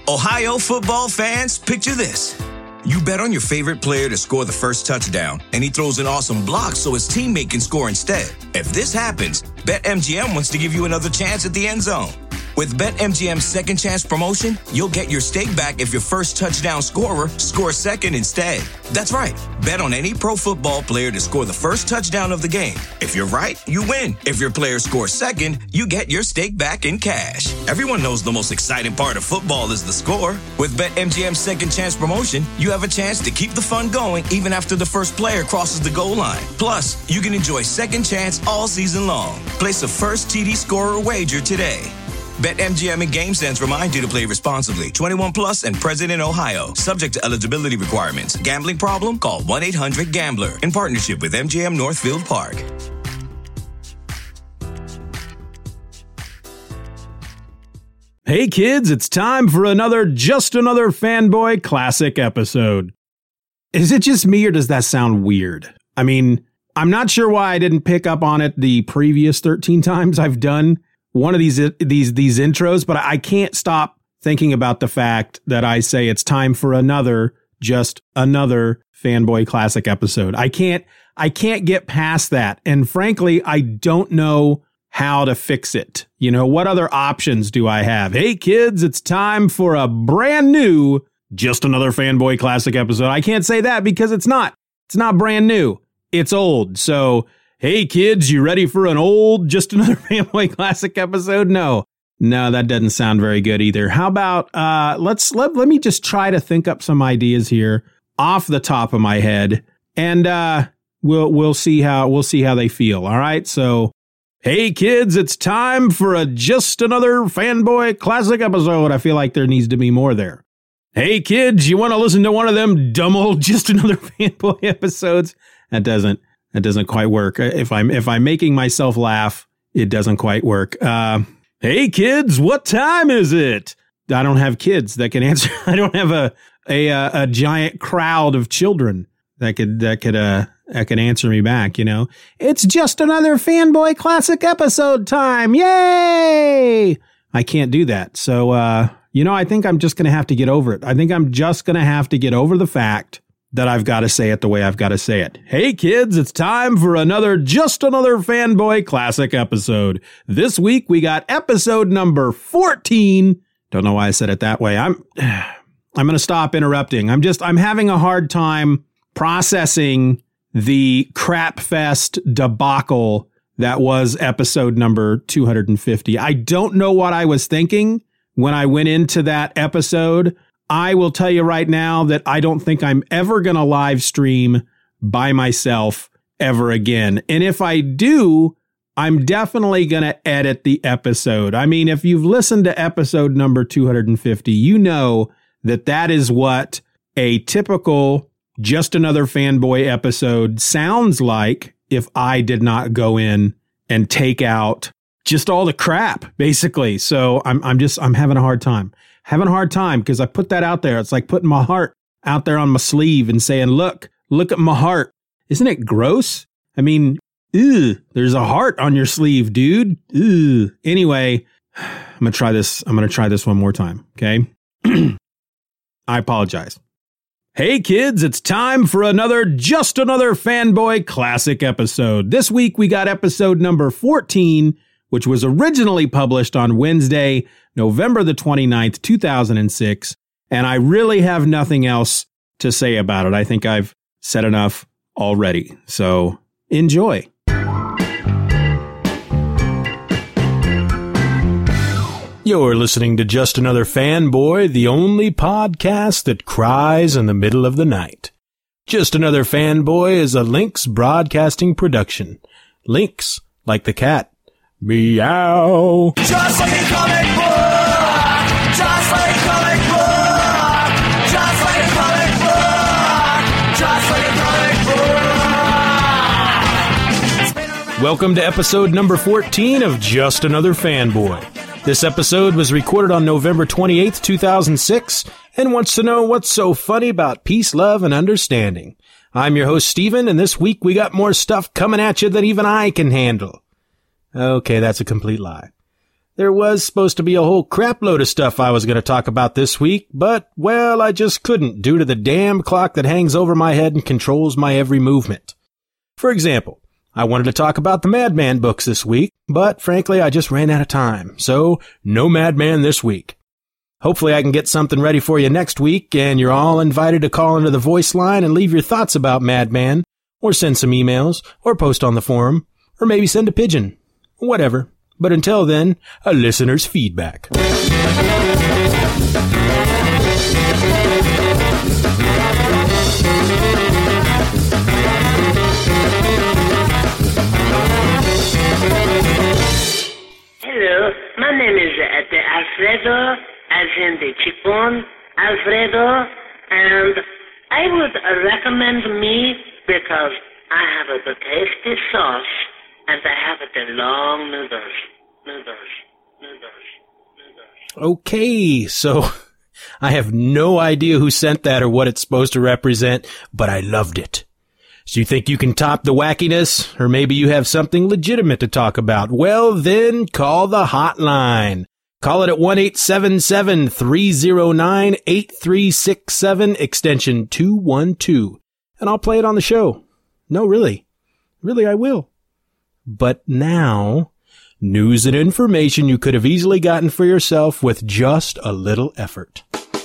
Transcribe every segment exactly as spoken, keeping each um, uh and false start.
Ohio football fans, picture this. You bet on your favorite player to score the first touchdown, and he throws an awesome block so his teammate can score instead. If this happens, BetMGM wants to give you another chance at the end zone. With BetMGM's Second Chance promotion, you'll get your stake back if your first touchdown scorer scores second instead. That's right. Bet on any pro football player to score the first touchdown of the game. If you're right, you win. If your player scores second, you get your stake back in cash. Everyone knows the most exciting part of football is the score. With BetMGM's Second Chance promotion, you have a chance to keep the fun going even after the first player crosses the goal line. Plus, you can enjoy Second Chance all season long. Place a first T D scorer wager today. BetMGM and GameSense remind you to play responsibly. twenty-one plus and present in Ohio. Subject to eligibility requirements. Gambling problem? Call one eight hundred gambler. In partnership with M G M Northfield Park. Hey kids, it's time for another Just Another Fanboy Classic episode. Is it just me or does that sound weird? I mean, I'm not sure why I didn't pick up on it the previous thirteen times I've done one of these these these intros, but I can't stop thinking about the fact that I say it's time for another Just Another Fanboy Classic episode. I can't I can't get past that. And frankly, I don't know how to fix it. You know, what other options do I have? Hey kids, it's time for a brand new Just Another Fanboy Classic episode. I can't say that because it's not. It's not brand new. It's old. So hey kids, you ready for an old Just Another Fanboy Classic episode? No, no, that doesn't sound very good either. How about uh, let's let let me just try to think up some ideas here off the top of my head, and uh, we'll we'll see how we'll see how they feel. All right, so hey kids, it's time for a Just Another Fanboy Classic episode. I feel like there needs to be more there. Hey kids, you want to listen to one of them dumb old Just Another Fanboy episodes? That doesn't. That doesn't quite work. If I'm if I'm making myself laugh, it doesn't quite work. Uh, hey kids, what time is it? I don't have kids that can answer. I don't have a a a giant crowd of children that could that could uh that could answer me back. You know, it's Just Another Fanboy Classic episode time. Yay! I can't do that. So uh, you know, I think I'm just gonna have to get over it. I think I'm just gonna have to get over the fact that I've got to say it the way I've got to say it. Hey kids, it's time for another Just Another Fanboy Classic episode. This week we got episode number fourteen. Don't know why I said it that way. I'm I'm going to stop interrupting. I'm just I'm having a hard time processing the crap fest debacle that was episode number two hundred fifty. I don't know what I was thinking when I went into that episode. I will tell you right now that I don't think I'm ever going to live stream by myself ever again. And if I do, I'm definitely going to edit the episode. I mean, if you've listened to episode number two hundred fifty, you know that that is what a typical Just Another Fanboy episode sounds like if I did not go in and take out just all the crap, basically. So I'm I'm just I'm having a hard time. Having a hard time because I put that out there. It's like putting my heart out there on my sleeve and saying, look, look at my heart. Isn't it gross? I mean, ew, there's a heart on your sleeve, dude. Ew. Anyway, I'm going to try this. I'm going to try this one more time. Okay. I apologize. Hey kids, it's time for another Just Another Fanboy Classic episode. This week we got episode number fourteen, which was originally published on Wednesday, November the twenty-ninth, two thousand six. And I really have nothing else to say about it. I think I've said enough already. So enjoy. You're listening to Just Another Fanboy, the only podcast that cries in the middle of the night. Just Another Fanboy is a Lynx Broadcasting production. Lynx, like the cat. Meow. Just like a comic book. Just like a comic book. Just like a comic book. Just like a comic book. Welcome to episode number fourteen of Just Another Fanboy. This episode was recorded on November twenty-eighth, two thousand six, and wants to know what's so funny about peace, love, and understanding. I'm your host, Steven, and this week we got more stuff coming at you than even I can handle. Okay, that's a complete lie. There was supposed to be a whole crapload of stuff I was going to talk about this week, but, well, I just couldn't due to the damn clock that hangs over my head and controls my every movement. For example, I wanted to talk about the Madman books this week, but frankly, I just ran out of time, so no Madman this week. Hopefully I can get something ready for you next week, and you're all invited to call into the voice line and leave your thoughts about Madman, or send some emails, or post on the forum, or maybe send a pigeon. Whatever. But until then, a listener's feedback. Hello, my name is uh, the Alfredo, as in the chicken, Alfredo, and I would uh, recommend me because I have a, the tasty sauce and I have the long noodles, noodles, noodles, noodles. Okay, so I have no idea who sent that or what it's supposed to represent, but I loved it. So you think you can top the wackiness? Or maybe you have something legitimate to talk about? Well, then call the hotline. Call it at one eight seven seven, three oh nine, eight three six seven, extension two one two. And I'll play it on the show. No, really. Really, I will. But now, news and information you could have easily gotten for yourself with just a little effort.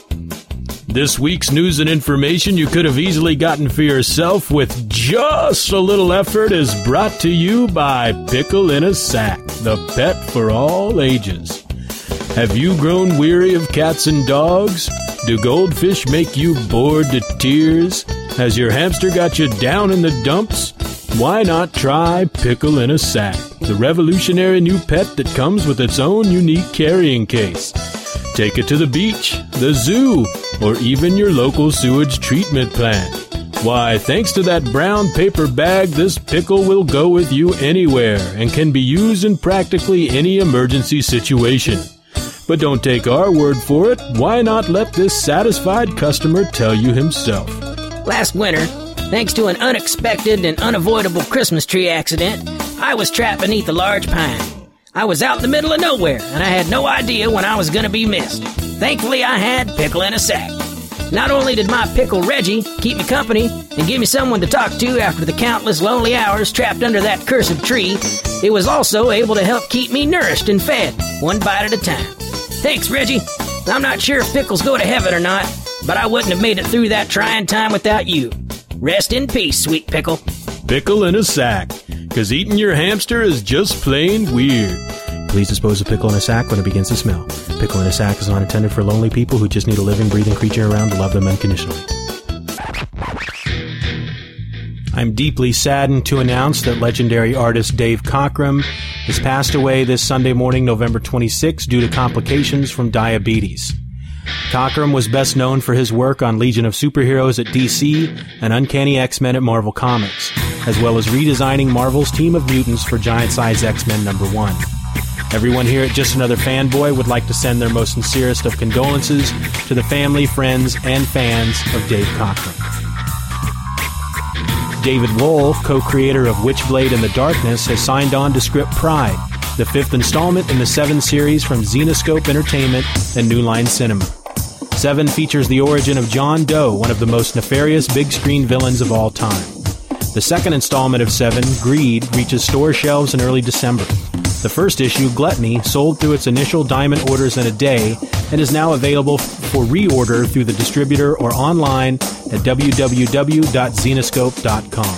This week's news and information you could have easily gotten for yourself with just a little effort is brought to you by Pickle in a Sack, the pet for all ages. Have you grown weary of cats and dogs? Do goldfish make you bored to tears? Has your hamster got you down in the dumps? Why not try Pickle in a Sack, the revolutionary new pet that comes with its own unique carrying case. Take it to the beach, the zoo, or even your local sewage treatment plant. Why, thanks to that brown paper bag, this pickle will go with you anywhere and can be used in practically any emergency situation. But don't take our word for it. Why not let this satisfied customer tell you himself? Last winter, thanks to an unexpected and unavoidable Christmas tree accident, I was trapped beneath a large pine. I was out in the middle of nowhere, and I had no idea when I was going to be missed. Thankfully, I had Pickle in a Sack. Not only did my pickle Reggie keep me company and give me someone to talk to after the countless lonely hours trapped under that cursed tree, it was also able to help keep me nourished and fed, one bite at a time. Thanks, Reggie. I'm not sure if pickles go to heaven or not, but I wouldn't have made it through that trying time without you. Rest in peace, sweet pickle. Pickle in a Sack, because eating your hamster is just plain weird. Please dispose of pickle in a sack when it begins to smell. Pickle in a Sack is not intended for lonely people who just need a living, breathing creature around to love them unconditionally. I'm deeply saddened to announce that legendary artist Dave Cockrum has passed away this Sunday morning, November twenty-sixth, due to complications from diabetes. Cockrum was best known for his work on Legion of Superheroes at D C and Uncanny X-Men at Marvel Comics, as well as redesigning Marvel's Team of Mutants for Giant Size X-Men number one. Everyone here at Just Another Fanboy would like to send their most sincerest of condolences to the family, friends, and fans of Dave Cockrum. David Wolf, co-creator of Witchblade and the Darkness, has signed on to script Pride, the fifth installment in the Seven series from Zenescope Entertainment and New Line Cinema. Seven features the origin of John Doe, one of the most nefarious big-screen villains of all time. The second installment of Seven, Greed, reaches store shelves in early December. The first issue, Gluttony, sold through its initial diamond orders in a day and is now available for reorder through the distributor or online at w w w dot zenescope dot com.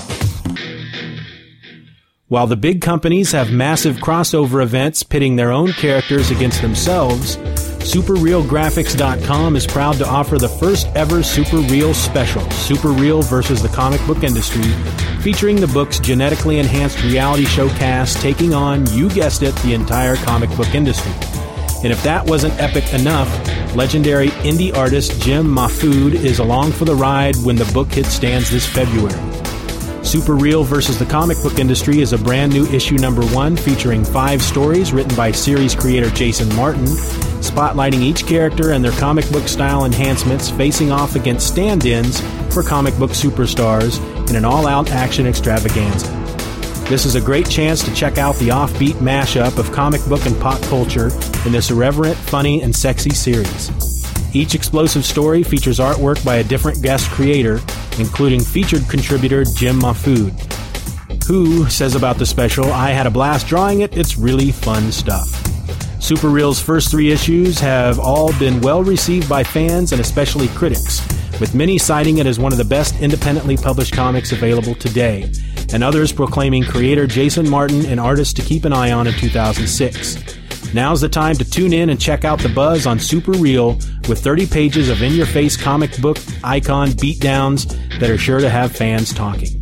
While the big companies have massive crossover events pitting their own characters against themselves, Super Real Graphics dot com is proud to offer the first ever Super Real special, Super Real versus the Comic Book Industry, featuring the book's genetically enhanced reality show cast taking on, you guessed it, the entire comic book industry. And if that wasn't epic enough, legendary indie artist Jim Mahfood is along for the ride when the book hits stands this February. Super Real versus the Comic Book Industry is a brand new issue number one featuring five stories written by series creator Jason Martin, spotlighting each character and their comic book style enhancements facing off against stand-ins for comic book superstars in an all-out action extravaganza. This is a great chance to check out the offbeat mashup of comic book and pop culture in this irreverent, funny, and sexy series. Each explosive story features artwork by a different guest creator, including featured contributor Jim Mahfood, who says about the special, "I had a blast drawing it, it's really fun stuff." Super Real's first three issues have all been well received by fans and especially critics, with many citing it as one of the best independently published comics available today, and others proclaiming creator Jason Martin an artist to keep an eye on in two thousand six. Now's the time to tune in and check out the buzz on Super Real with thirty pages of in-your-face comic book icon beatdowns that are sure to have fans talking.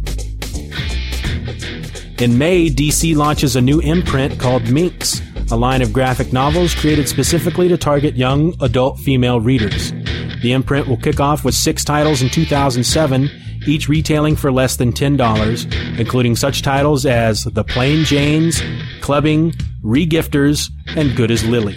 In May, D C launches a new imprint called Minx, a line of graphic novels created specifically to target young adult female readers. The imprint will kick off with six titles in two thousand seven, each retailing for less than ten dollars, including such titles as The Plain Janes, Clubbing, Regifters, and Good as Lily.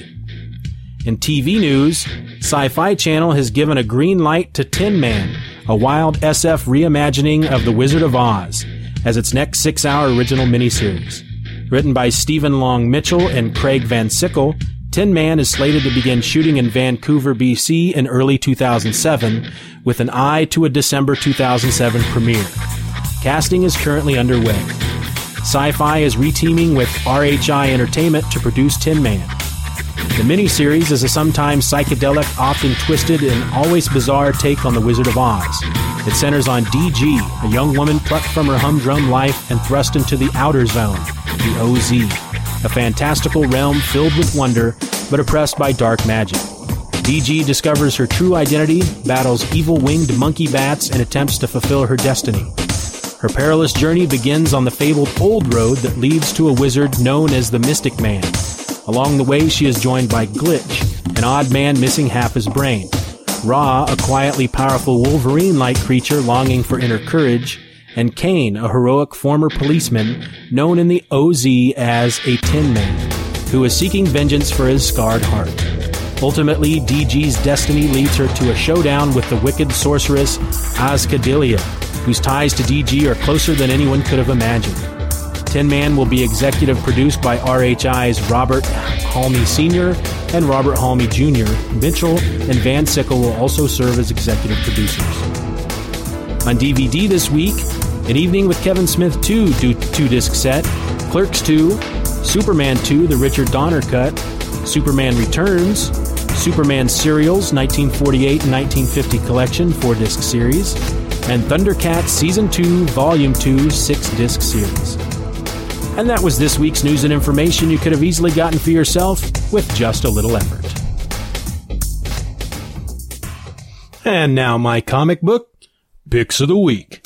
In T V news, Sci-Fi Channel has given a green light to Tin Man, a wild S F reimagining of The Wizard of Oz, as its next six-hour original miniseries. Written by Stephen Long Mitchell and Craig Van Sickle, Tin Man is slated to begin shooting in Vancouver, B C in early two thousand seven, with an eye to a December two thousand seven premiere. Casting is currently underway. Sci-Fi is reteaming with R H I Entertainment to produce Tin Man. The miniseries is a sometimes psychedelic, often twisted, and always bizarre take on The Wizard of Oz. It centers on D G, a young woman plucked from her humdrum life and thrust into the Outer Zone, the O Z, a fantastical realm filled with wonder, but oppressed by dark magic. D G discovers her true identity, battles evil winged monkey bats, and attempts to fulfill her destiny. Her perilous journey begins on the fabled Old Road that leads to a wizard known as the Mystic Man. Along the way, she is joined by Glitch, an odd man missing half his brain, Ra, a quietly powerful Wolverine-like creature longing for inner courage, and Kane, a heroic former policeman known in the O Z as a Tin Man, who is seeking vengeance for his scarred heart. Ultimately, D G's destiny leads her to a showdown with the wicked sorceress Azkadelia, whose ties to D G are closer than anyone could have imagined. Tin Man will be executive produced by R H I's Robert Halmy Senior and Robert Halmy Junior Mitchell and Van Sickle will also serve as executive producers. On D V D this week, An Evening with Kevin Smith two two-disc set, Clerks two, Superman two, the Richard Donner cut, Superman Returns, Superman Serials nineteen forty-eight and nineteen fifty collection four-disc series, and Thundercats Season two, Volume two, six-disc series. And that was this week's news and information you could have easily gotten for yourself with just a little effort. And now my comic book picks of the week.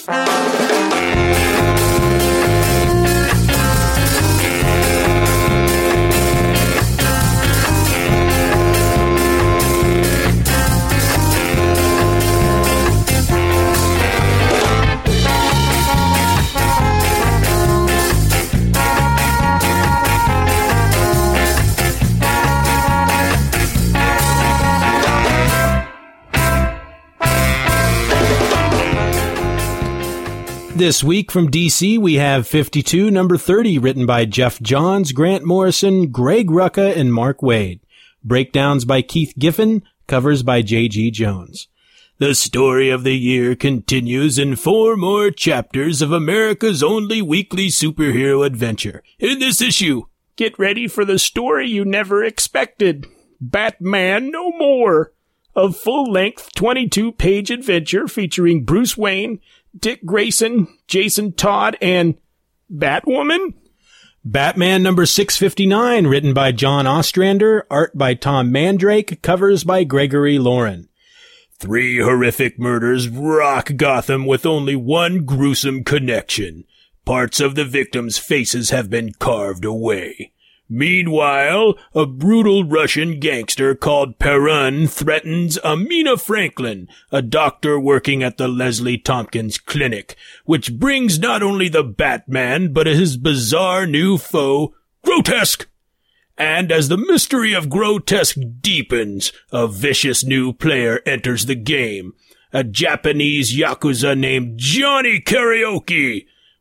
This week from D C, we have fifty-two, number thirty, written by Jeff Johns, Grant Morrison, Greg Rucka, and Mark Waid. Breakdowns by Keith Giffen, covers by J G Jones. The story of the year continues in four more chapters of America's only weekly superhero adventure. In this issue, get ready for the story you never expected. Batman No More. A full-length twenty-two page adventure featuring Bruce Wayne, Dick Grayson, Jason Todd, and Batwoman? Batman number six fifty-nine, written by John Ostrander, art by Tom Mandrake, covers by Gregory Lauren. Three horrific murders rock Gotham with only one gruesome connection. Parts of the victims' faces have been carved away. Meanwhile, a brutal Russian gangster called Perun threatens Amina Franklin, a doctor working at the Leslie Tompkins Clinic, which brings not only the Batman, but his bizarre new foe, Grotesque. And as the mystery of Grotesque deepens, a vicious new player enters the game, a Japanese Yakuza named Johnny Karaoke.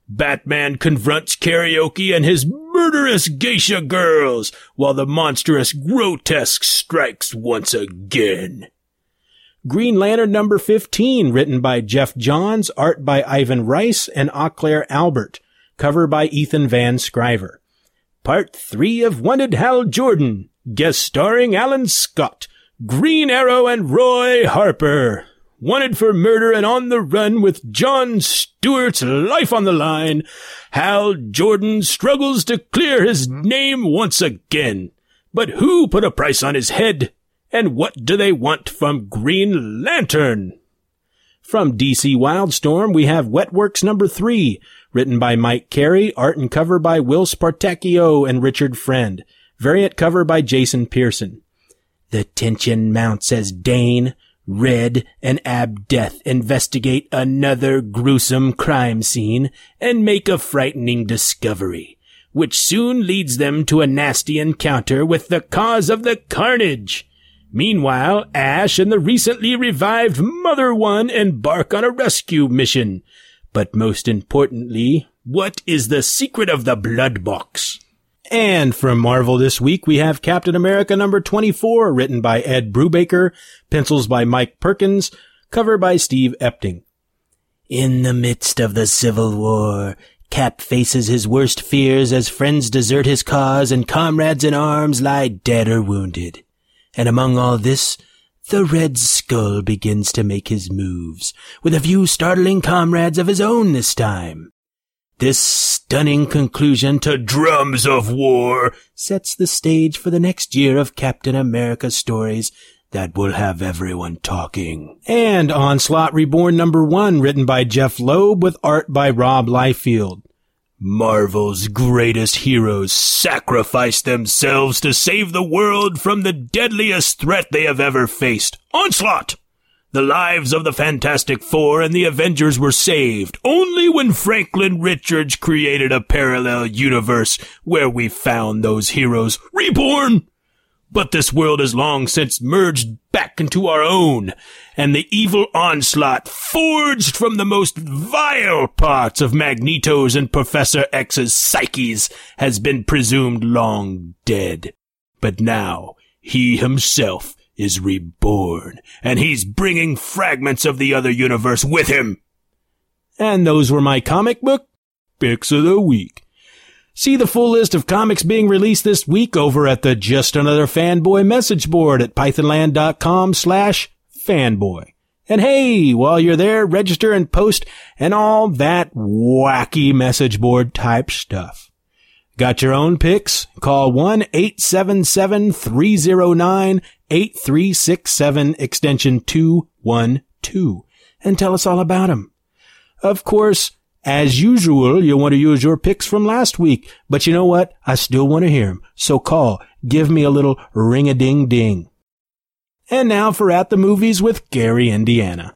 Batman confronts Karaoke and his murderous geisha girls, while the monstrous grotesque strikes once again. Green Lantern number fifteen, written by Jeff Johns, art by Ivan Rice and Auclair Albert, cover by Ethan Van Scriver. Part three of Wanted Hal Jordan, guest starring Alan Scott, Green Arrow and Roy Harper. Wanted for murder and on the run with John Stewart's life on the line, Hal Jordan struggles to clear his name once again. But who put a price on his head? And what do they want from Green Lantern? From D C Wildstorm, we have Wetworks number three, written by Mike Carey, art and cover by Will Spartacchio and Richard Friend, variant cover by Jason Pearson. The tension mounts as Dane, Red, and Abdeth investigate another gruesome crime scene and make a frightening discovery, which soon leads them to a nasty encounter with the cause of the carnage. Meanwhile, Ash and the recently revived Mother One embark on a rescue mission. But most importantly, what is the secret of the Blood Box? And from Marvel this week, we have Captain America number twenty-four, written by Ed Brubaker, pencils by Mike Perkins, cover by Steve Epting. In the midst of the Civil War, Cap faces his worst fears as friends desert his cause and comrades in arms lie dead or wounded. And among all this, the Red Skull begins to make his moves, with a few startling comrades of his own this time. This stunning conclusion to Drums of War sets the stage for the next year of Captain America stories that will have everyone talking. And Onslaught Reborn number one, written by Jeff Loeb with art by Rob Liefeld. Marvel's greatest heroes sacrifice themselves to save the world from the deadliest threat they have ever faced. Onslaught! The lives of the Fantastic Four and the Avengers were saved only when Franklin Richards created a parallel universe where we found those heroes reborn. But this world has long since merged back into our own, and the evil Onslaught, forged from the most vile parts of Magneto's and Professor X's psyches, has been presumed long dead. But now, he himself is reborn, and he's bringing fragments of the other universe with him. And those were my comic book picks of the week. See the full list of comics being released this week over at the Just Another Fanboy message board at pythonland.com slash fanboy. And hey, while you're there, register and post and all that wacky message board type stuff. Got your own picks? Call one eight seven seven, three zero nine, eight three six seven extension two one two and tell us all about them. Of course, as usual, you'll want to use your picks from last week, but you know what? I still want to hear them. So call. Give me a little ring-a-ding-ding. And now for At the Movies with Gary, Indiana.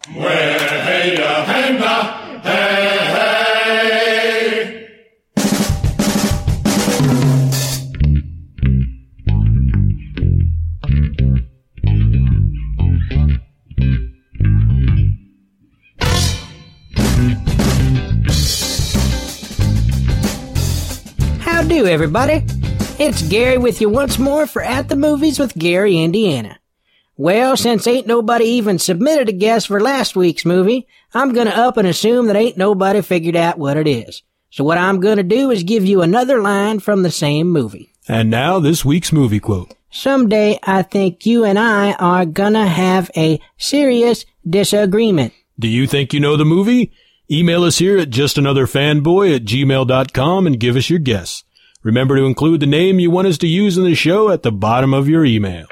Howdy, everybody. It's Gary with you once more for At the Movies with Gary, Indiana. Well, since ain't nobody even submitted a guess for last week's movie, I'm gonna up and assume that ain't nobody figured out what it is. So what I'm gonna do is give you another line from the same movie. And now this week's movie quote. Someday I think you and I are gonna have a serious disagreement. Do you think you know the movie? Email us here at justanotherfanboy at gmail dot com and give us your guess. Remember to include the name you want us to use in the show at the bottom of your email.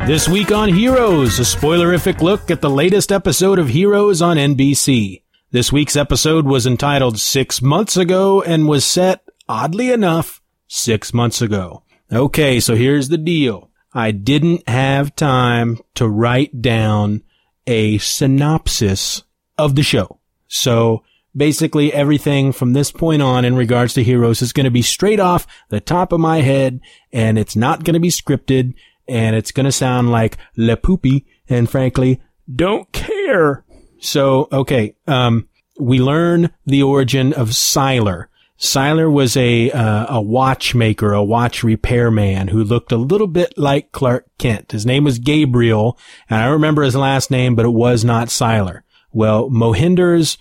This week on Heroes, a spoilerific look at the latest episode of Heroes on N B C. This week's episode was entitled Six Months Ago and was set, oddly enough, six months ago. Okay, so here's the deal. I didn't have time to write down a synopsis of the show. So basically everything from this point on in regards to Heroes is going to be straight off the top of my head, and it's not going to be scripted. And it's going to sound like Le Poopy, and frankly, don't care. So, okay, um, we learn the origin of Sylar. Sylar was a, uh, a watchmaker, a watch repairman who looked a little bit like Clark Kent. His name was Gabriel, and I remember his last name, but it was not Sylar. Well, Mohinder's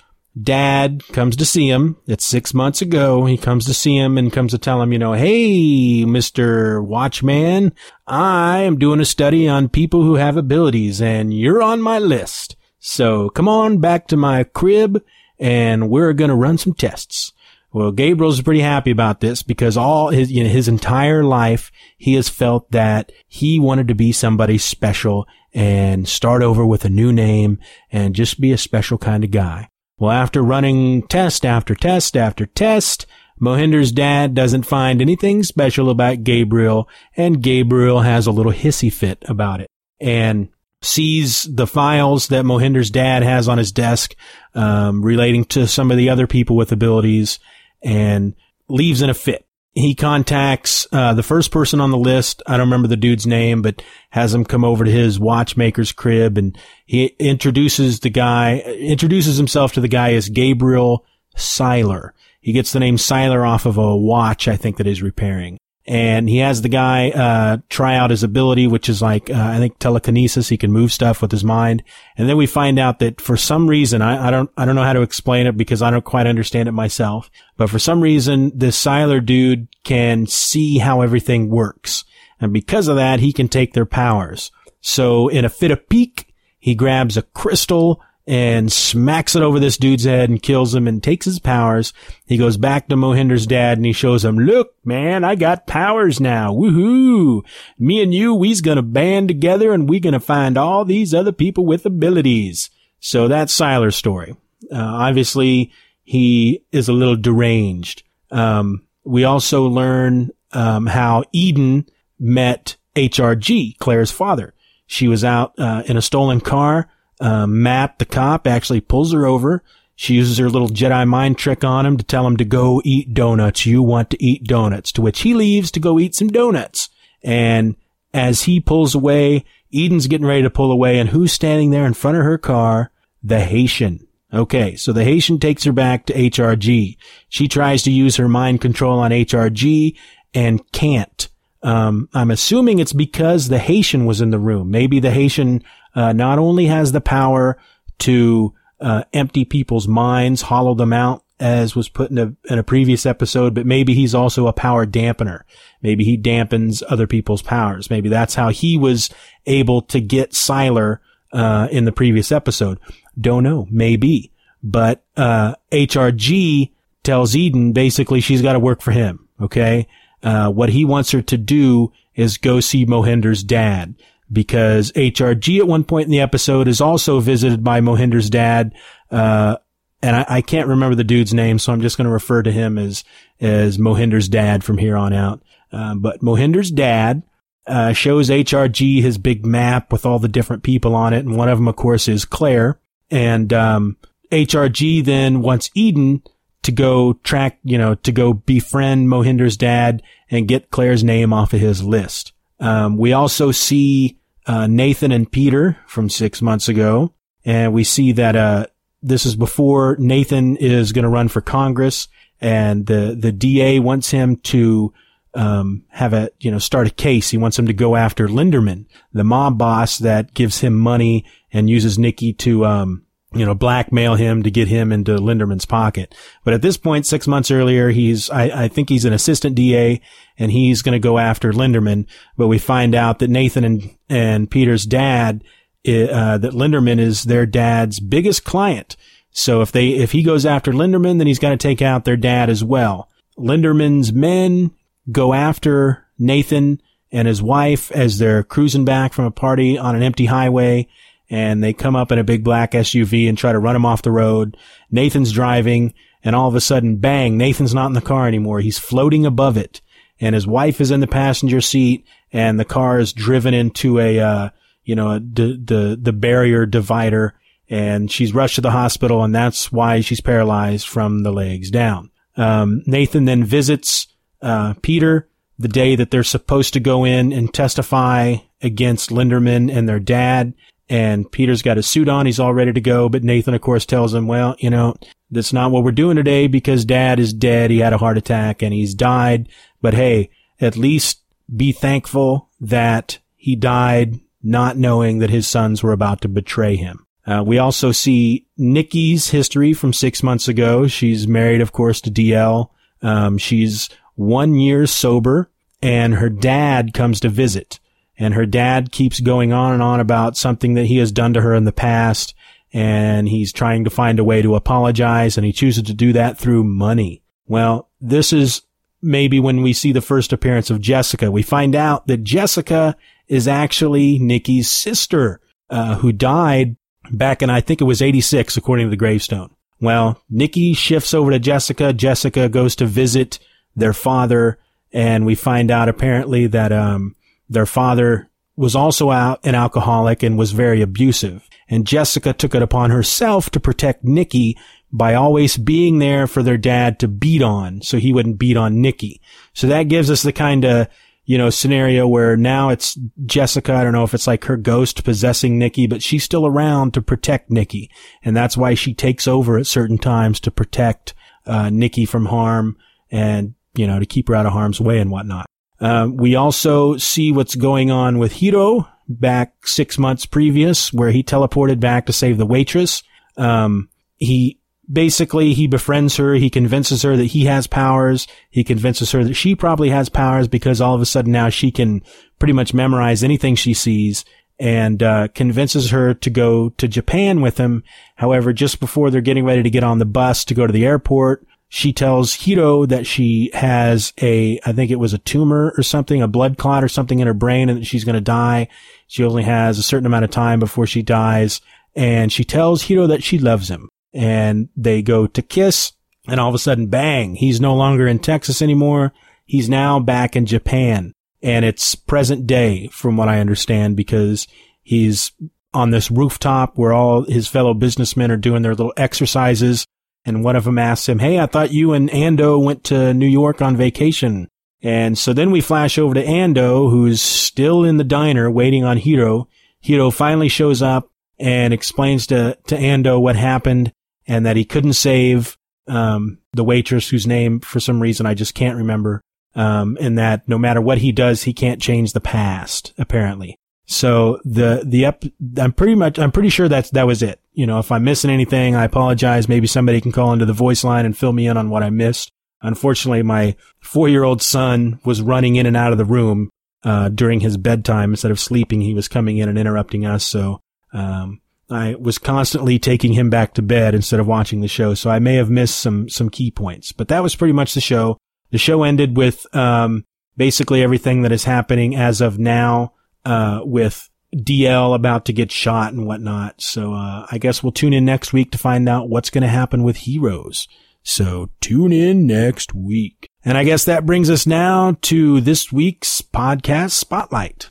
dad comes to see him. It's six months ago. He comes to see him and comes to tell him, you know, hey, Mister Watchman, I am doing a study on people who have abilities and you're on my list. So come on back to my crib and we're going to run some tests. Well, Gabriel's pretty happy about this because all his, you know, his entire life, he has felt that he wanted to be somebody special and start over with a new name and just be a special kind of guy. Well, after running test after test after test, Mohinder's dad doesn't find anything special about Gabriel, and Gabriel has a little hissy fit about it and sees the files that Mohinder's dad has on his desk um, relating to some of the other people with abilities and leaves in a fit. He contacts uh, the first person on the list. I don't remember the dude's name, but has him come over to his watchmaker's crib, and he introduces the guy, introduces himself to the guy as Gabriel Sylar. He gets the name Sylar off of a watch, I think, that he's repairing. And he has the guy uh try out his ability, which is like, uh, I think telekinesis. He can move stuff with his mind. And then we find out that for some reason, I, I don't, I don't know how to explain it because I don't quite understand it myself. But for some reason, this Sylar dude can see how everything works. And because of that, he can take their powers. So in a fit of pique, he grabs a crystal and smacks it over this dude's head and kills him and takes his powers. He goes back to Mohinder's dad and he shows him, look, man, I got powers now. Woohoo. Me and you, we's gonna band together and we gonna find all these other people with abilities. So that's Sylar's story. Uh, obviously, he is a little deranged. Um, we also learn um, how Eden met H R G, Claire's father. She was out uh, in a stolen car. Uh, Matt, the cop, actually pulls her over. She uses her little Jedi mind trick on him to tell him to go eat donuts. You want to eat donuts. To which he leaves to go eat some donuts. And as he pulls away, Eden's getting ready to pull away. And who's standing there in front of her car? The Haitian. Okay, so the Haitian takes her back to H R G. She tries to use her mind control on H R G and can't. Um, I'm assuming it's because the Haitian was in the room. Maybe the Haitian uh, not only has the power to uh, empty people's minds, hollow them out, as was put in a, in a previous episode, but maybe he's also a power dampener. Maybe he dampens other people's powers. Maybe that's how he was able to get Sylar uh, in the previous episode. Don't know. Maybe. But uh H R G tells Eden basically she's got to work for him. Okay? Uh, what he wants her to do is go see Mohinder's dad, because H R G at one point in the episode is also visited by Mohinder's dad. Uh, and I, I can't remember the dude's name, so I'm just going to refer to him as, as Mohinder's dad from here on out. Um, but Mohinder's dad, uh, shows H R G his big map with all the different people on it. And one of them, of course, is Claire. And, um, H R G then wants Eden to go track, you know, to go befriend Mohinder's dad and get Claire's name off of his list. Um, we also see, uh, Nathan and Peter from six months ago. And we see that, uh, this is before Nathan is going to run for Congress, and the, the D A wants him to, um, have a, you know, start a case. He wants him to go after Linderman, the mob boss that gives him money and uses Nikki to, um, you know, blackmail him to get him into Linderman's pocket. But at this point, six months earlier, he's, I, I think he's an assistant D A, and he's going to go after Linderman. But we find out that Nathan and, and Peter's dad, uh, that Linderman is their dad's biggest client. So if they, if he goes after Linderman, then he's got to take out their dad as well. Linderman's men go after Nathan and his wife as they're cruising back from a party on an empty highway, and they come up in a big black S U V and try to run him off the road. Nathan's driving, and all of a sudden, bang, Nathan's not in the car anymore. He's floating above it, and his wife is in the passenger seat, and the car is driven into a, uh, you know, a, d- the, the barrier divider, and she's rushed to the hospital, and that's why she's paralyzed from the legs down. Um, Nathan then visits, uh, Peter the day that they're supposed to go in and testify against Linderman and their dad. And Peter's got his suit on. He's all ready to go. But Nathan, of course, tells him, well, you know, that's not what we're doing today because Dad is dead. He had a heart attack and he's died. But hey, at least be thankful that he died not knowing that his sons were about to betray him. Uh, we also see Nikki's history from six months ago. She's married, of course, to D L. Um, she's one year sober, and her dad comes to visit. And her dad keeps going on and on about something that he has done to her in the past, and he's trying to find a way to apologize, and he chooses to do that through money. Well, this is maybe when we see the first appearance of Jessica. We find out that Jessica is actually Nikki's sister, uh, who died back in, I think it was eighty-six, according to the gravestone. Well, Nikki shifts over to Jessica. Jessica goes to visit their father, and we find out apparently that, um, their father was also out an alcoholic and was very abusive. And Jessica took it upon herself to protect Nikki by always being there for their dad to beat on, so he wouldn't beat on Nikki. So that gives us the kind of, you know, scenario where now it's Jessica. I don't know if it's like her ghost possessing Nikki, but she's still around to protect Nikki. And that's why she takes over at certain times to protect, uh, Nikki from harm and, you know, to keep her out of harm's way and whatnot. Uh, we also see what's going on with Hiro back six months previous, where he teleported back to save the waitress. Um, he basically, he befriends her. He convinces her that he has powers. He convinces her that she probably has powers because all of a sudden now she can pretty much memorize anything she sees, and, uh, convinces her to go to Japan with him. However, just before they're getting ready to get on the bus to go to the airport, she tells Hiro that she has a, I think it was a tumor or something, a blood clot or something in her brain, and that she's going to die. She only has a certain amount of time before she dies. And she tells Hiro that she loves him. And they go to kiss, and all of a sudden, bang, he's no longer in Texas anymore. He's now back in Japan. And it's present day, from what I understand, because he's on this rooftop where all his fellow businessmen are doing their little exercises. And one of them asks him, hey, I thought you and Ando went to New York on vacation. And so then we flash over to Ando, who's still in the diner waiting on Hiro. Hiro finally shows up and explains to, to Ando what happened and that he couldn't save, um, the waitress whose name, for some reason, I just can't remember. Um, and that no matter what he does, he can't change the past, apparently. So the, the ep, I'm pretty much, I'm pretty sure that's, that was it. You know, if I'm missing anything, I apologize. Maybe somebody can call into the voice line and fill me in on what I missed. Unfortunately, my four-year-old son was running in and out of the room, uh, during his bedtime. Instead of sleeping, he was coming in and interrupting us. So, um, I was constantly taking him back to bed instead of watching the show. So I may have missed some, some key points, but that was pretty much the show. The show ended with, um, basically everything that is happening as of now. Uh, with D L about to get shot and whatnot. So, uh, I guess we'll tune in next week to find out what's going to happen with Heroes. So tune in next week. And I guess that brings us now to this week's podcast spotlight.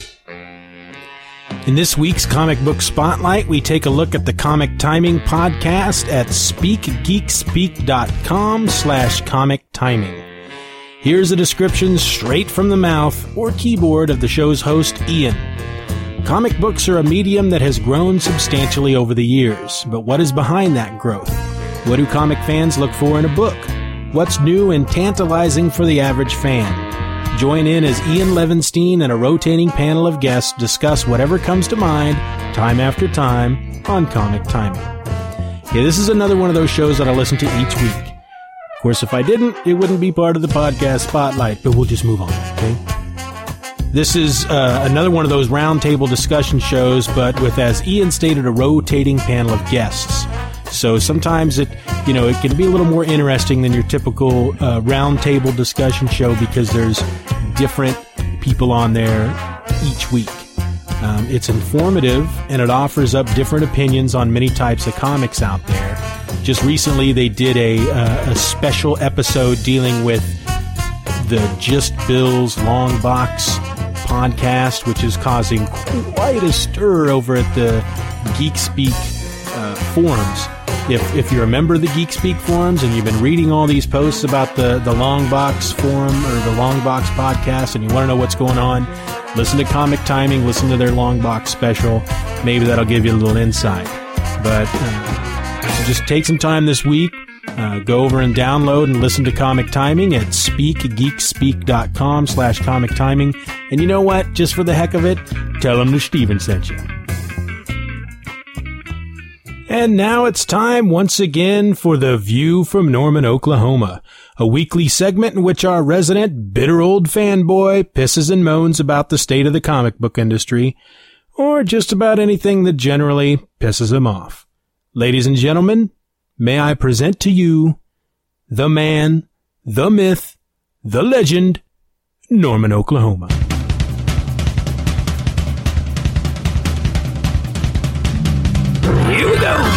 In this week's comic book spotlight, we take a look at the Comic Timing podcast at speakgeekspeak.com slash comic timing. Here's a description straight from the mouth or keyboard of the show's host, Ian. Comic books are a medium that has grown substantially over the years, but what is behind that growth? What do comic fans look for in a book? What's new and tantalizing for the average fan? Join in as Ian Levinstein and a rotating panel of guests discuss whatever comes to mind, time after time, on Comic Timing. Okay, this is another one of those shows that I listen to each week. Of course, if I didn't, it wouldn't be part of the podcast spotlight, but we'll just move on, okay? This is uh, another one of those roundtable discussion shows, but with, as Ian stated, a rotating panel of guests. So sometimes it, you know, it can be a little more interesting than your typical uh, roundtable discussion show because there's different people on there each week. Um, it's informative, and it offers up different opinions on many types of comics out there. Just recently, they did a, uh, a special episode dealing with the Just Bill's Long Box podcast, which is causing quite a stir over at the Geek Speak uh, forums. If if you're a member of the Geek Speak forums and you've been reading all these posts about the, the Long Box forum or the Long Box podcast and you want to know what's going on, listen to Comic Timing, listen to their Long Box special. Maybe that'll give you a little insight. But uh, so just take some time this week. Uh, go over and download and listen to Comic Timing at speakgeekspeak.com slash comic timing. And you know what? Just for the heck of it, tell them that Steven sent you. And now it's time once again for The View from Norman, Oklahoma, a weekly segment in which our resident bitter old fanboy pisses and moans about the state of the comic book industry, or just about anything that generally pisses him off. Ladies and gentlemen, may I present to you the man, the myth, the legend, Norman, Oklahoma. Here we go.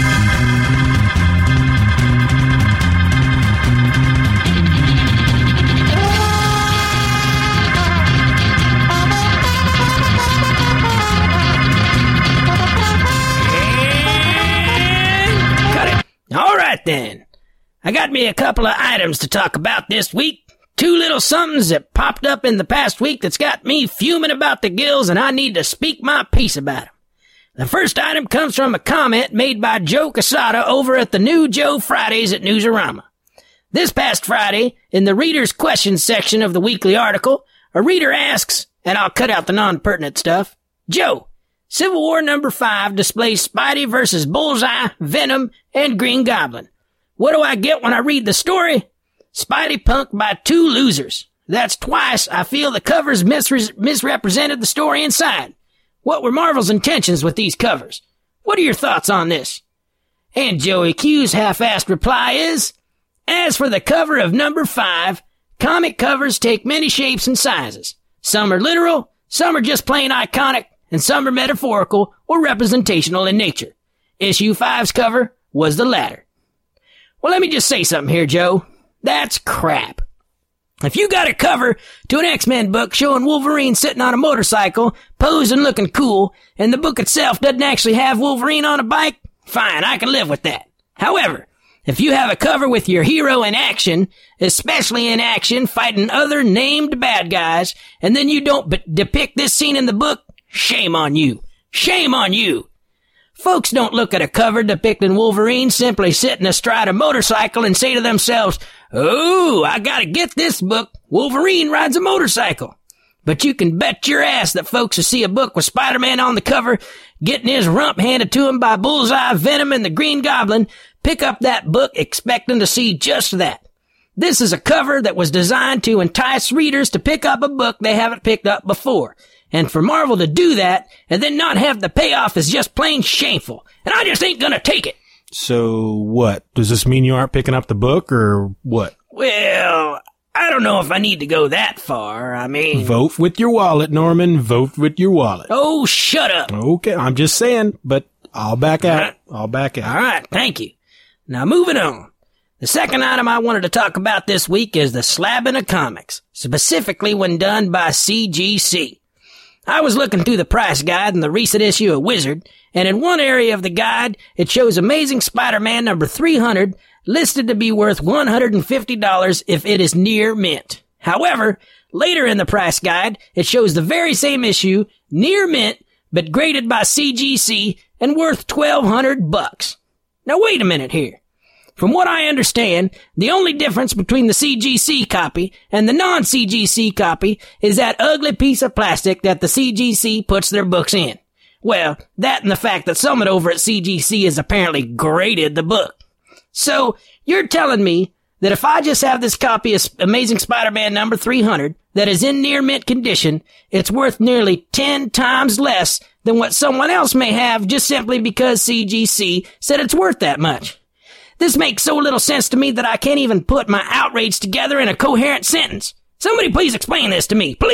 All right, then. I got me a couple of items to talk about this week. Two little somethings that popped up in the past week that's got me fuming about the gills, and I need to speak my piece about them. The first item comes from a comment made by Joe Quesada over at the New Joe Fridays at Newsarama. This past Friday, in the reader's questions section of the weekly article, a reader asks, and I'll cut out the non-pertinent stuff, Joe, Civil War number five displays Spidey versus Bullseye, Venom, and Green Goblin. What do I get when I read the story? Spidey punked by two losers. That's twice I feel the covers misre- misrepresented the story inside. What were Marvel's intentions with these covers? What are your thoughts on this? And Joey Q's half-assed reply is, as for the cover of number five, comic covers take many shapes and sizes. Some are literal, some are just plain iconic, and some are metaphorical or representational in nature. Issue five's cover was the latter. Well, let me just say something here, Joe. That's crap. If you got a cover to an X-Men book showing Wolverine sitting on a motorcycle, posing looking cool, and the book itself doesn't actually have Wolverine on a bike, fine, I can live with that. However, if you have a cover with your hero in action, especially in action fighting other named bad guys, and then you don't b- depict this scene in the book, shame on you. Shame on you. Folks don't look at a cover depicting Wolverine simply sitting astride a motorcycle and say to themselves, oh, I gotta get this book. Wolverine rides a motorcycle. But you can bet your ass that folks who see a book with Spider-Man on the cover, getting his rump handed to him by Bullseye, Venom, and the Green Goblin, pick up that book expecting to see just that. This is a cover that was designed to entice readers to pick up a book they haven't picked up before. And for Marvel to do that and then not have the payoff is just plain shameful. And I just ain't gonna take it. So what? Does this mean you aren't picking up the book or what? Well, I don't know if I need to go that far. I mean... Vote with your wallet, Norman. Vote with your wallet. Oh, shut up. Okay, I'm just saying, but I'll back out. Right. I'll back out. All right, thank you. Now, moving on. The second item I wanted to talk about this week is the slabbing of comics, specifically when done by C G C. I was looking through the price guide in the recent issue of Wizard, and in one area of the guide, it shows Amazing Spider-Man number three hundred listed to be worth one hundred fifty dollars if it is near mint. However, later in the price guide, it shows the very same issue, near mint, but graded by C G C and worth twelve hundred bucks. Now wait a minute here. From what I understand, the only difference between the C G C copy and the non-C G C copy is that ugly piece of plastic that the C G C puts their books in. Well, that and the fact that someone over at C G C has apparently graded the book. So, you're telling me that if I just have this copy of Amazing Spider-Man number three hundred that is in near mint condition, it's worth nearly ten times less than what someone else may have just simply because C G C said it's worth that much. This makes so little sense to me that I can't even put my outrage together in a coherent sentence. Somebody please explain this to me, please.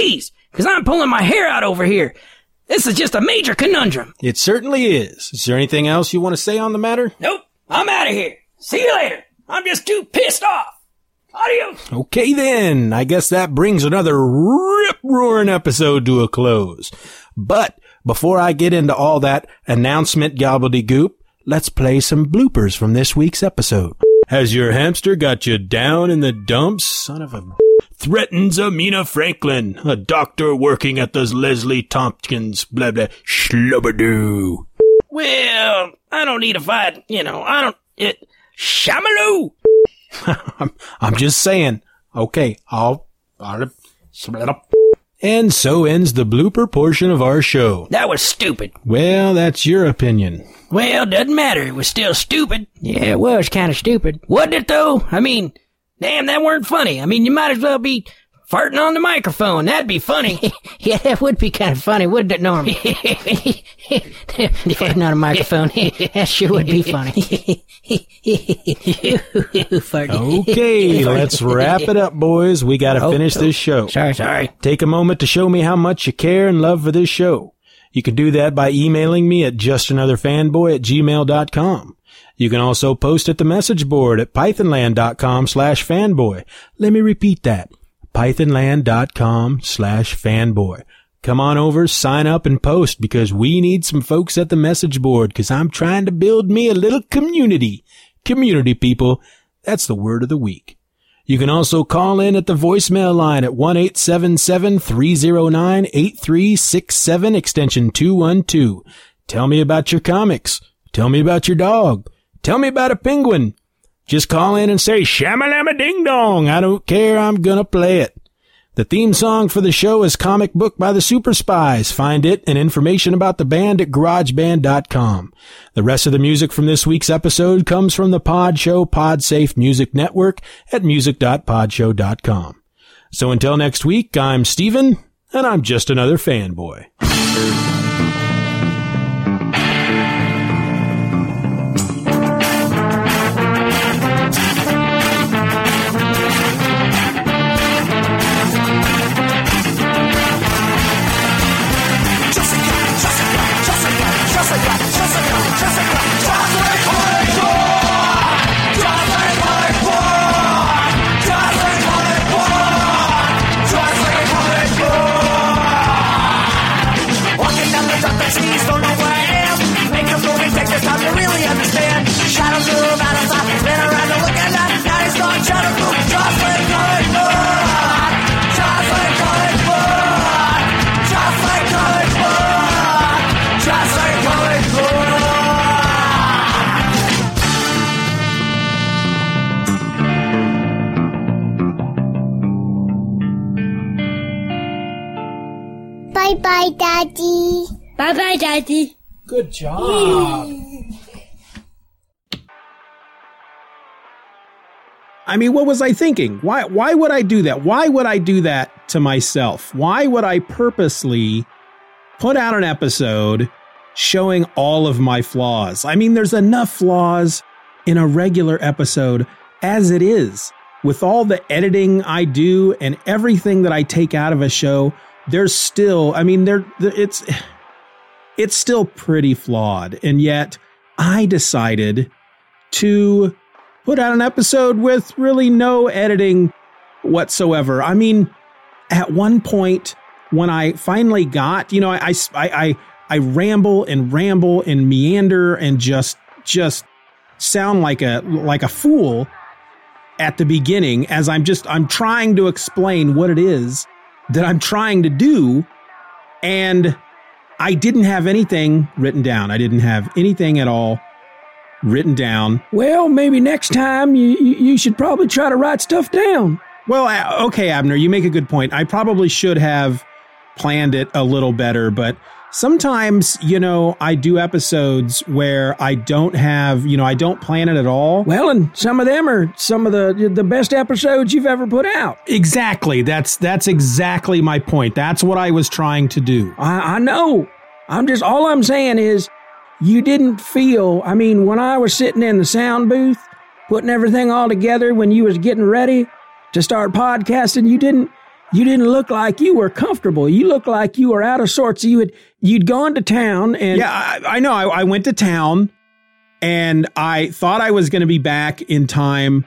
because I'm pulling my hair out over here. This is just a major conundrum. It certainly is. Is there anything else you want to say on the matter? Nope. I'm out of here. See you later. I'm just too pissed off. Adios. Okay then, I guess that brings another rip-roaring episode to a close. But before I get into all that announcement gobbledygook, let's play some bloopers from this week's episode. Has your hamster got you down in the dumps, son of a... Threatens Amina Franklin, a doctor working at the Leslie Tompkins, blah blah, schlubberdoo. Well, I don't need a fight, you know, I don't... It... Shamaloo! I'm, I'm just saying. Okay, I'll... I'll and so ends the blooper portion of our show. That was stupid. Well, that's your opinion. Well, doesn't matter. It was still stupid. Yeah, it was kind of stupid. Wasn't it, though? I mean, damn, that weren't funny. I mean, you might as well be farting on the microphone. That'd be funny. Yeah, that would be kind of funny, wouldn't it, Norm? Farting on a microphone. That sure would be funny. Okay, let's wrap it up, boys. We gotta oh, finish oh. this show. Sorry, sorry. Take a moment to show me how much you care and love for this show. You can do that by emailing me at justanotherfanboy at gmail dot com. You can also post at the message board at pythonland.com slash fanboy. Let me repeat that. pythonland.com slash fanboy. Come on over, sign up, and post, because we need some folks at the message board, because I'm trying to build me a little community. Community, people. That's the word of the week. You can also call in at the voicemail line at one eight seven seven, three oh nine, eight three six seven, extension two one two. Tell me about your comics. Tell me about your dog. Tell me about a penguin. Just call in and say, shamalama ding dong. I don't care. I'm gonna play it. The theme song for the show is Comic Book by the Super Spies. Find it and information about the band at garage band dot com. The rest of the music from this week's episode comes from the Pod Show PodSafe Music Network at music dot podshow dot com. So until next week, I'm Steven, and I'm just another fanboy. Bye-bye, Daddy. Bye-bye, Daddy. Good job. I mean, what was I thinking? Why why would I do that? Why would I do that to myself? Why would I purposely put out an episode showing all of my flaws? I mean, there's enough flaws in a regular episode as it is. With all the editing I do and everything that I take out of a show, there's still, I mean, there it's it's still pretty flawed. And yet I decided to put out an episode with really no editing whatsoever. I mean, at one point when I finally got, you know, I, I, I, I ramble and ramble and meander and just, just sound like a, like a fool at the beginning as I'm just, I'm trying to explain what it is that I'm trying to do. And I didn't have anything written down. I didn't have anything at all written down. Well, maybe next time you, you should probably try to write stuff down. Well, okay, Abner, you make a good point. I probably should have planned it a little better, but sometimes, you know, I do episodes where I don't have, you know, I don't plan it at all. Well, and some of them are some of the the best episodes you've ever put out. Exactly. That's that's exactly my point. That's what I was trying to do. I, I know. I'm just, all I'm saying is you didn't feel, I mean, when I was sitting in the sound booth, putting everything all together when you was getting ready to start podcasting, you didn't, you didn't look like you were comfortable. You looked like you were out of sorts. You had you'd gone to town, and yeah, I, I know. I, I went to town, and I thought I was going to be back in time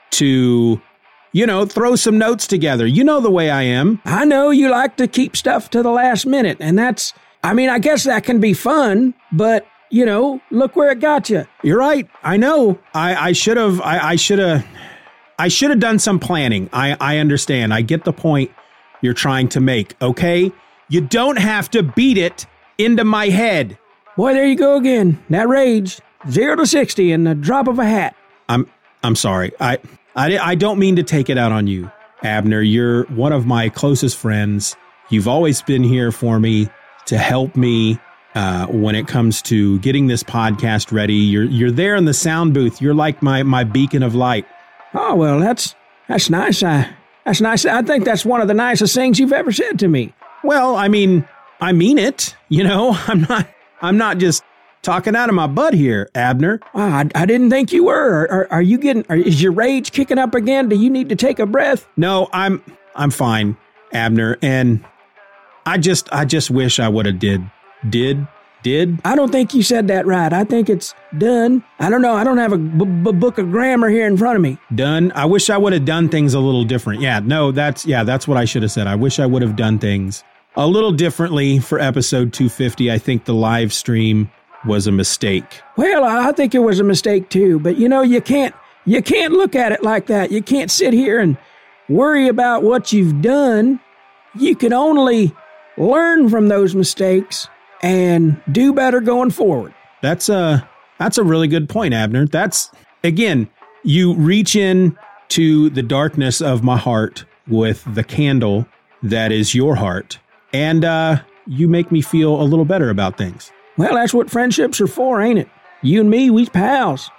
to, you know, throw some notes together. You know the way I am. I know you like to keep stuff to the last minute, and that's, I mean, I guess that can be fun, but, you know, look where it got you. You're right. I know. I, I should have, I, I should have, I should have done some planning. I, I understand. I get the point you're trying to make, okay? You don't have to beat it into my head. Boy, there you go again. That rage, zero to sixty in the drop of a hat. I'm, I'm sorry. I, I, I don't mean to take it out on you, Abner. You're one of my closest friends. You've always been here for me to help me uh, when it comes to getting this podcast ready. You're you're there in the sound booth. You're like my my beacon of light. Oh, well, that's that's nice. I, that's nice. I think that's one of the nicest things you've ever said to me. Well, I mean, I mean it. You know, I'm not I'm not just talking out of my butt here, Abner. Oh, I, I didn't think you were. Are, are you getting, are, is your rage kicking up again? Do you need to take a breath? No, I'm, I'm fine, Abner. And I just, I just wish I would have did, did, did. I don't think you said that right. I think it's done. I don't know. I don't have a b- b- book of grammar here in front of me. Done. I wish I would have done things a little different. Yeah, no, that's, yeah, that's what I should have said. I wish I would have done things a little differently for episode two fifty. I think the live stream was a mistake. Well, I think it was a mistake too, but you know, you can't, you can't look at it like that. You can't sit here and worry about what you've done. You can only learn from those mistakes and do better going forward. That's a, that's a really good point, Abner. That's, again, you reach in to the darkness of my heart with the candle that is your heart, and uh, you make me feel a little better about things. Well, that's what friendships are for, ain't it? You and me, we pals.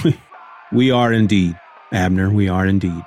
We are indeed, Abner. We are indeed.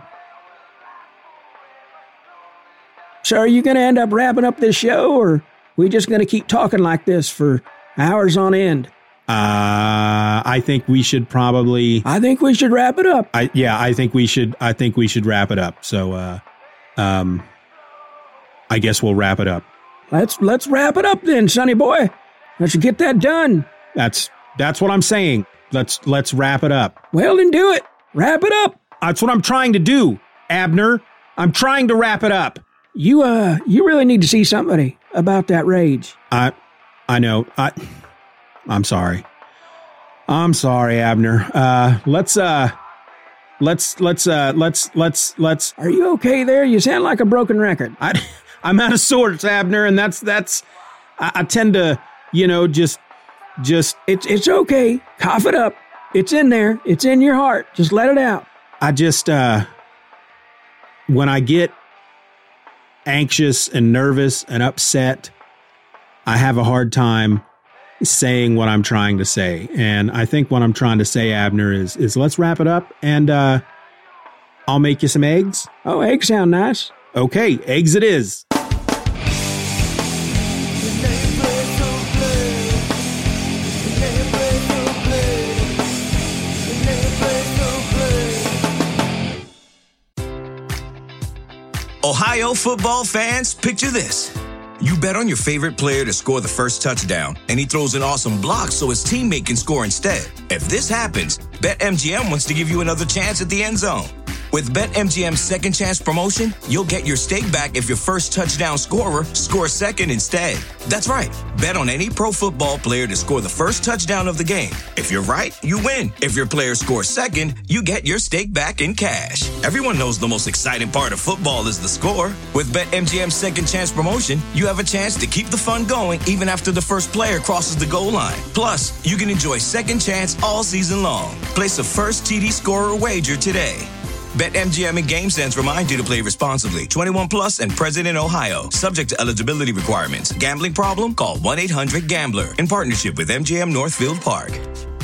So are you going to end up wrapping up this show, or are we just going to keep talking like this for hours on end? Uh, I think we should probably... I think we should wrap it up. I, yeah, I think we should, I think we should wrap it up. So, uh, um, I guess we'll wrap it up. Let's, let's wrap it up then, sonny boy. Let's get that done. That's that's what I'm saying. Let's let's wrap it up. Well, then do it. Wrap it up. That's what I'm trying to do, Abner. I'm trying to wrap it up. You uh you really need to see somebody about that rage. I I know. I I'm sorry. I'm sorry, Abner. Uh let's uh let's let's uh let's let's let's Are you okay there? You sound like a broken record. I I'm out of sorts, Abner, and that's that's I, I tend to You know, just, just, it's, it's okay. Cough it up. It's in there. It's in your heart. Just let it out. I just, uh, when I get anxious and nervous and upset, I have a hard time saying what I'm trying to say. And I think what I'm trying to say, Abner, is, is let's wrap it up, and, uh, I'll make you some eggs. Oh, eggs sound nice. Okay, eggs it is. Ohio football fans, picture this. You bet on your favorite player to score the first touchdown, and he throws an awesome block so his teammate can score instead. If this happens, BetMGM wants to give you another chance at the end zone. With BetMGM's second chance promotion, you'll get your stake back if your first touchdown scorer scores second instead. That's right. Bet on any pro football player to score the first touchdown of the game. If you're right, you win. If your player scores second, you get your stake back in cash. Everyone knows the most exciting part of football is the score. With BetMGM's second chance promotion, you have a chance to keep the fun going even after the first player crosses the goal line. Plus, you can enjoy second chance all season long. Place a first T D scorer wager today. BetMGM and GameSense remind you to play responsibly. twenty-one plus and present in Ohio. Subject to eligibility requirements. Gambling problem? Call one eight hundred gambler in partnership with M G M Northfield Park.